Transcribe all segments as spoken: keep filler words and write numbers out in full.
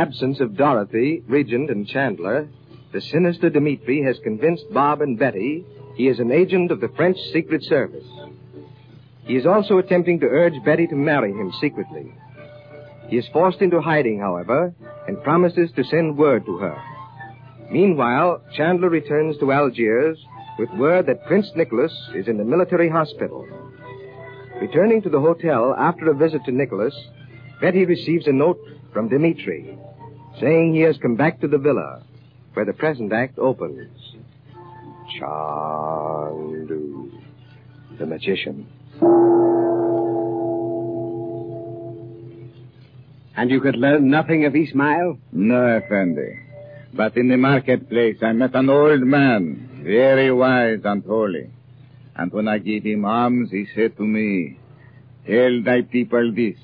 absence of Dorothy, Regent, and Chandler, the sinister Dimitri has convinced Bob and Betty he is an agent of the French Secret Service. He is also attempting to urge Betty to marry him secretly. He is forced into hiding, however, and promises to send word to her. Meanwhile, Chandler returns to Algiers with word that Prince Nicholas is in the military hospital. Returning to the hotel after a visit to Nicholas, Betty receives a note from Dimitri saying he has come back to the villa, where the present act opens. Chandu, the magician. And you could learn nothing of Ismail? No, Effendi. But in the marketplace, I met an old man, very wise and holy. And when I gave him alms, he said to me, tell thy people this.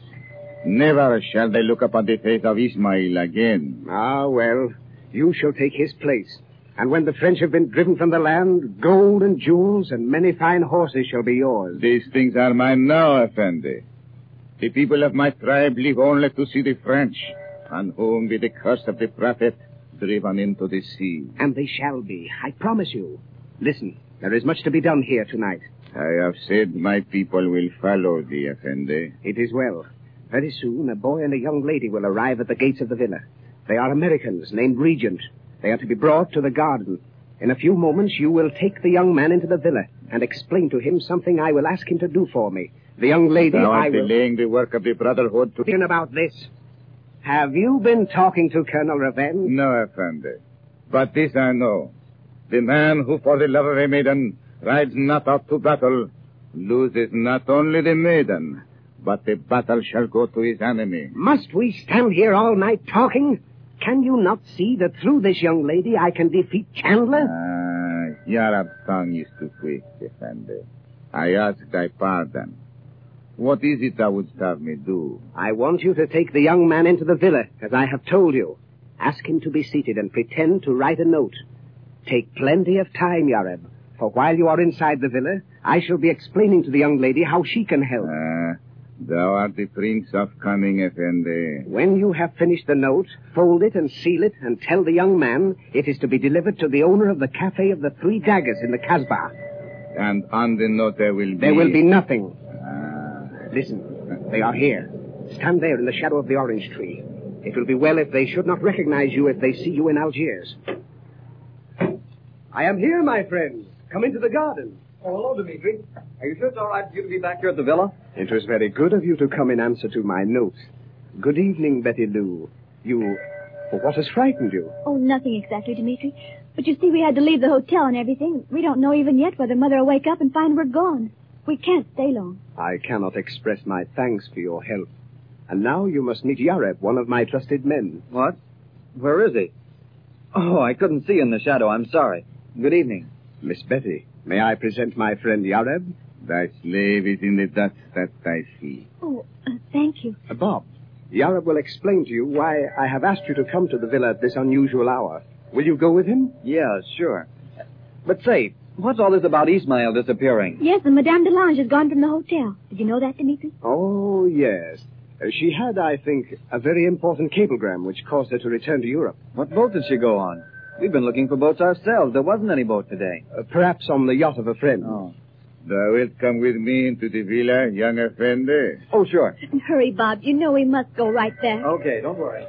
Never shall they look upon the face of Ismail again. Ah, well, you shall take his place. And when the French have been driven from the land, gold and jewels and many fine horses shall be yours. These things are mine now, Effendi. The people of my tribe live only to see the French, on whom be the curse of the prophet driven into the sea. And they shall be, I promise you. Listen, there is much to be done here tonight. I have said my people will follow thee, Effendi. It is well. Very soon, a boy and a young lady will arrive at the gates of the villa. They are Americans, named Regent. They are to be brought to the garden. In a few moments, you will take the young man into the villa and explain to him something I will ask him to do for me. The young lady, Thou I art will... delaying the work of the Brotherhood to... Listen about this. Have you been talking to Colonel Revenge? No, Effendi. But this I know. The man who for the love of a maiden rides not out to battle loses not only the maiden, but the battle shall go to his enemy. Must we stand here all night talking? Can you not see that through this young lady I can defeat Chandler? Ah, your tongue is too quick, Effendi. I ask thy pardon. What is it thou wouldst have me do? I want you to take the young man into the villa, as I have told you. Ask him to be seated and pretend to write a note. Take plenty of time, Yareb, for while you are inside the villa, I shall be explaining to the young lady how she can help. Ah, thou art the prince of cunning, Effendi. When you have finished the note, fold it and seal it and tell the young man it is to be delivered to the owner of the Cafe of the Three Daggers in the Kasbah. And on the note there will be... There will be nothing. Ah. Listen, they are here. Stand there in the shadow of the orange tree. It will be well if they should not recognize you if they see you in Algiers. I am here, my friends. Come into the garden. Oh, hello, Dimitri. Are you sure it's all right for you to be back here at the villa? It was very good of you to come in answer to my note. Good evening, Betty Lou. You... Well, what has frightened you? Oh, nothing exactly, Dimitri. But you see, we had to leave the hotel and everything. We don't know even yet whether Mother will wake up and find we're gone. We can't stay long. I cannot express my thanks for your help. And now you must meet Yareb, one of my trusted men. What? Where is he? Oh, I couldn't see in the shadow. I'm sorry. Good evening. Miss Betty, may I present my friend Yareb? Thy slave is in the dust that I see. Oh, uh, thank you. Uh, Bob, Yareb will explain to you why I have asked you to come to the villa at this unusual hour. Will you go with him? Yeah, sure. But say, what's all this about Ismail disappearing? Yes, and Madame Delange has gone from the hotel. Did you know that, Dimitri? Oh, yes. Uh, she had, I think, a very important cablegram which caused her to return to Europe. What boat did she go on? We've been looking for boats ourselves. There wasn't any boat today. Uh, perhaps on the yacht of a friend. Oh. Thou wilt come with me into the villa, young Effendi? Oh, sure. Hurry, Bob. You know we must go right there. Okay, don't worry.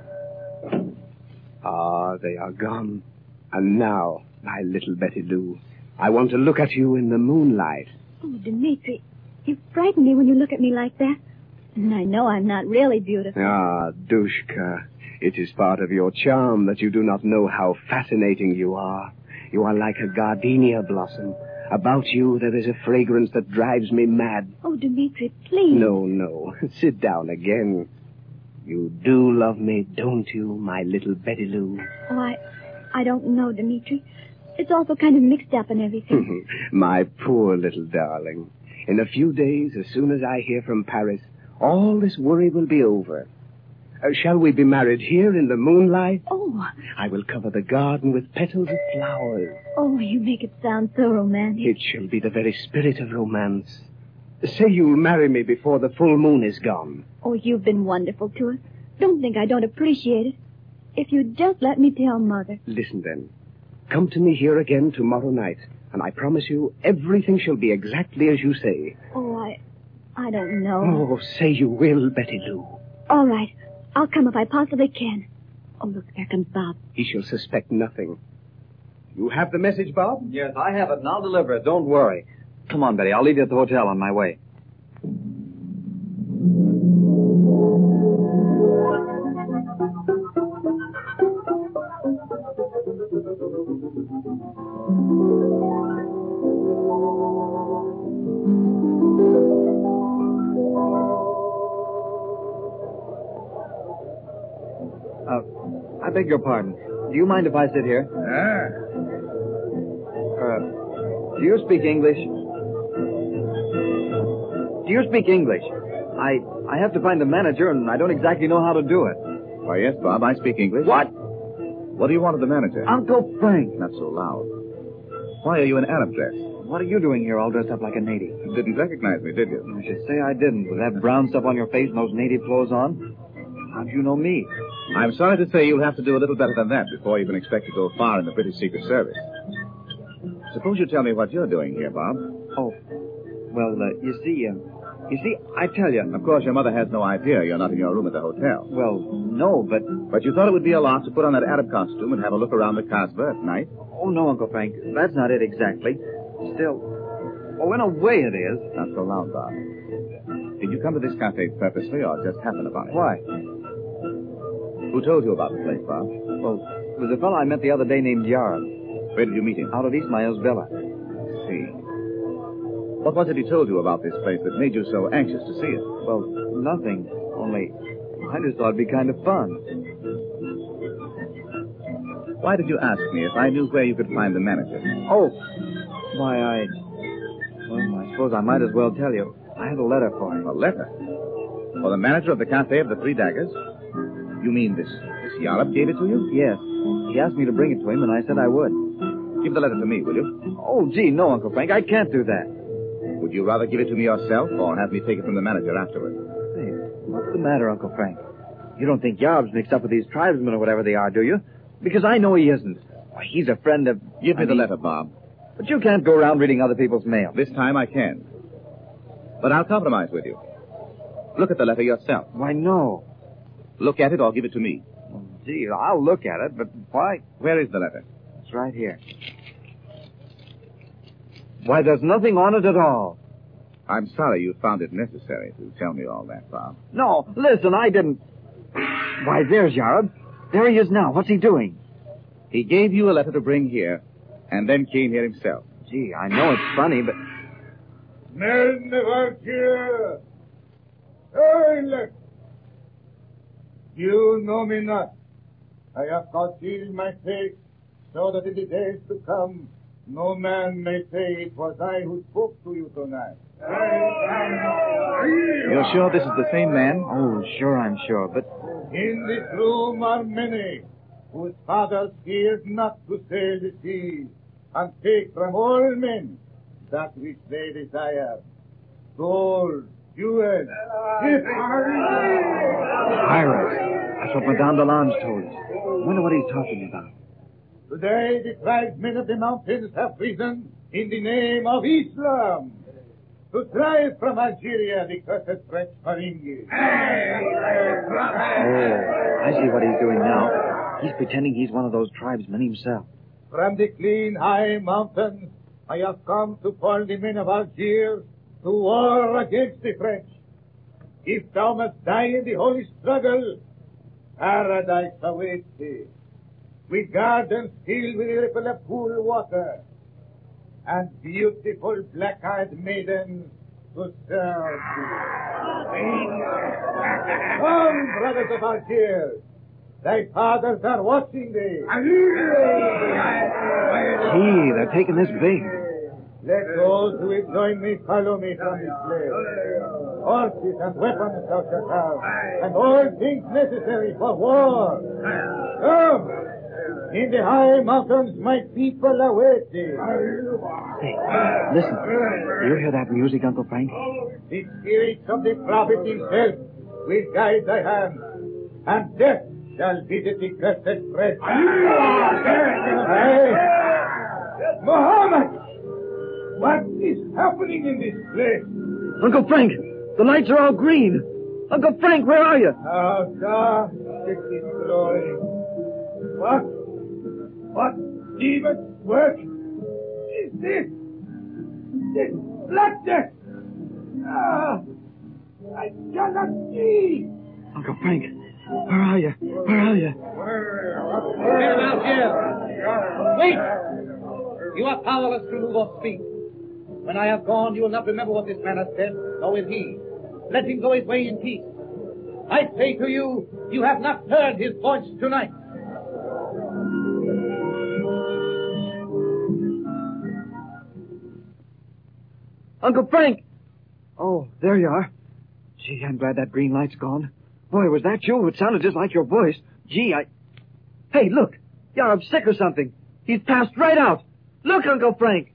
Ah, they are gone. And now, my little Betty Lou, I want to look at you in the moonlight. Oh, Dimitri, you frighten me when you look at me like that. And I know I'm not really beautiful. Ah, Dushka, it is part of your charm that you do not know how fascinating you are. You are like a gardenia blossom. About you there is a fragrance that drives me mad. Oh, Dimitri, please. No, no. Sit down again. You do love me, don't you, my little Betty Lou? Oh, I, I don't know, Dimitri. It's all so kind of mixed up and everything. My poor little darling. In a few days, as soon as I hear from Paris, all this worry will be over. Uh, shall we be married here in the moonlight? Oh. I will cover the garden with petals of flowers. Oh, you make it sound so romantic. It shall be the very spirit of romance. Say you'll marry me before the full moon is gone. Oh, you've been wonderful to us. don't think I don't appreciate it. If you'd just let me tell Mother. Listen, then. Come to me here again tomorrow night, and I promise you everything shall be exactly as you say. Oh, I... I don't know. Oh, say you will, Betty Lou. All right. I'll come if I possibly can. Oh, look, there comes Bob. He shall suspect nothing. You have the message, Bob? Yes, I have it, and I'll deliver it. Don't worry. Come on, Betty. I'll leave you at the hotel on my way. Uh, I beg your pardon. Do you mind if I sit here? Ah, Uh, do you speak English? Do you speak English? I I have to find the manager, and I don't exactly know how to do it. why, yes, Bob, I speak English. What? What do you want of the manager? Uncle Frank. Not so loud. Why are you in Arab dress? What are you doing here all dressed up like a native? You didn't recognize me, did you? I should say I didn't. With that brown stuff on your face and those native clothes on. How'd you know me? I'm sorry to say you'll have to do a little better than that before you can expect to go far in the British Secret Service. Suppose you tell me what you're doing here, Bob. Oh, well, uh, you see, uh, you see, I tell you. Of course, your mother has no idea you're not in your room at the hotel. Well, no, but... But you thought it would be a lot to put on that Arab costume and have a look around the Kasbah at night? Oh, no, Uncle Frank. That's not it exactly. Still, oh, in a way it is. Not so loud, Bob. Did you come to this cafe purposely or just happen upon it? Why? Who told you about the place, Bob? Well, it was a fellow I met the other day named Yard. Where did you meet him? Out of Ismail's villa. See. What was it he told you about this place that made you so anxious to see it? Well, nothing. Only, I just thought it'd be kind of fun. Why did you ask me if I knew where you could find the manager? Oh, why, I... Well, I suppose I might as well tell you. I have a letter for him. A letter? For the manager of the Cafe of the Three Daggers? You mean this, this Yarab gave it to you? Yes. He asked me to bring it to him, and I said I would. Give the letter to me, will you? Oh, gee, no, Uncle Frank. I can't do that. Would you rather give it to me yourself or have me take it from the manager afterward? Hey, what's the matter, Uncle Frank? You don't think Yarb's mixed up with these tribesmen or whatever they are, do you? Because I know he isn't. Why, he's a friend of... Give me I the mean, letter, Bob. But you can't go around reading other people's mail. This time I can. But I'll compromise with you. Look at the letter yourself. Why, no. Look at it or give it to me. Oh, gee, I'll look at it, but why? Where is the letter? It's right here. Why, there's nothing on it at all. I'm sorry you found it necessary to tell me all that, Bob. No, listen, I didn't... Why, there's Yarab. There he is now. What's he doing? He gave you a letter to bring here, and then came here himself. Gee, I know it's funny, but... Men never here. Silence. You know me not. I have concealed my face so that in the days to come, no man may say it was I who spoke to you tonight. You're sure this is the same man? Oh, sure, I'm sure, but... In this room are many whose fathers feared not to sail the sea and take from all men that which they desire. Gold, jewels, gifts. Pirates. That's what Madame Delange told us. I wonder what he's talking about. Today the tribesmen of the mountains have risen in the name of Islam to drive from Algeria the cursed French Maringi. Oh, I see what he's doing now. He's pretending he's one of those tribesmen himself. From the clean high mountains, I have come to call the men of Algiers to war against the French. If thou must die in the holy struggle, paradise awaits thee, with gardens filled with the ripple of cool water, and beautiful black-eyed maidens to serve thee. Come, brothers of Algiers, thy fathers are watching thee. Gee, they're taking this big. Let those who will join me follow me from this place. Horses and weapons thou shalt have, and all things necessary for war. Come! In the high mountains my people await thee. Hey, listen. Do you hear that music, Uncle Frank? The spirits of the prophet himself will guide thy hand. and death shall visit the cursed breast. Hey, Muhammad! What is happening in this place? Uncle Frank, the lights are all green. Uncle Frank, where are you? How dark is his glory. What? What demon's work is this? This black death! Ah, I cannot see! Uncle Frank, where are you? Where are you? Get him out here! Wait! You are powerless to move or speak. When I have gone, you will not remember what this man has said, nor will he. Let him go his way in peace. I say to you, you have not heard his voice tonight. Uncle Frank! Oh, there you are. Gee, I'm glad that green light's gone. Boy, was that you? It sounded just like your voice. Gee, I... Hey, look! You're sick or something. He's passed right out. Look, Uncle Frank!